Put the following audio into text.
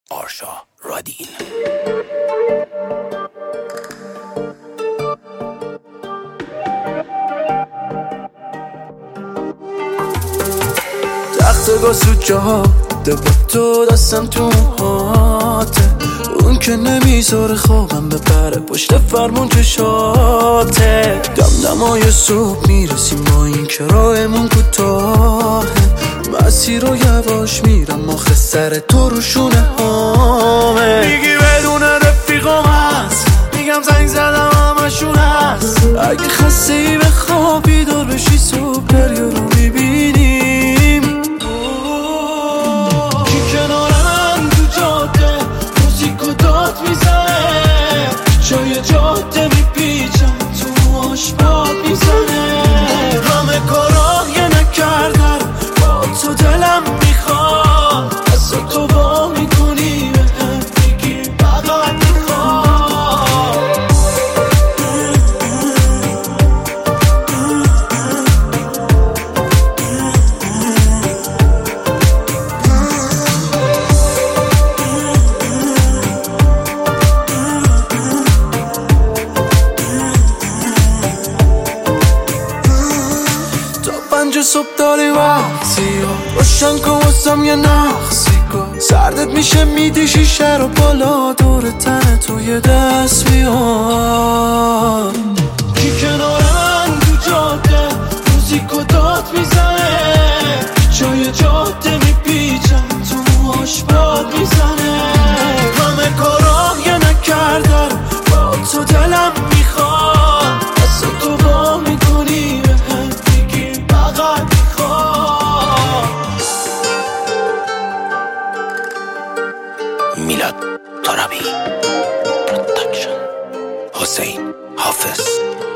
آرشا رادین. تختگاه سجاده با تو دستم تو موهاته، اون که نمیذاره خوابم بپره پشت فرمون چشاته. دمدمای صبح میرسیم با این که راهمون کوتاهه، مسیر رو یواش میرم آخه سر تو رو شونه هامه. میگی بدون رفیقام هست، میگم زنگ زدم همشون هست. اگه خسته ای بخواب بیدار بشی صبح دریا رو میبینیم. کی کنار من تو جاده موزیکو داد میزنه، جای جاده میپیچم تو موهاش باد میزنه. همه کارا یه نکردن با تو دلم میخواد، از تو با میکنی بهم میگی فقط میخواد. پنج صبح داری وقتی روشن کن واسم یه نقصی کن، سردت میشه میدی شیشه رو بالا دور تن تو یه دست بیان. کی کنار من تو جاده موزیکو داد میزنه، جای جاده میپیچم تو موهاش باد میزنه. همه کارا یه نکردن با تو دلم میخواد، از تو با میکنی بهم میگی فقط میخواد. میلاد ترابی پروداکشن، حسین حافظ.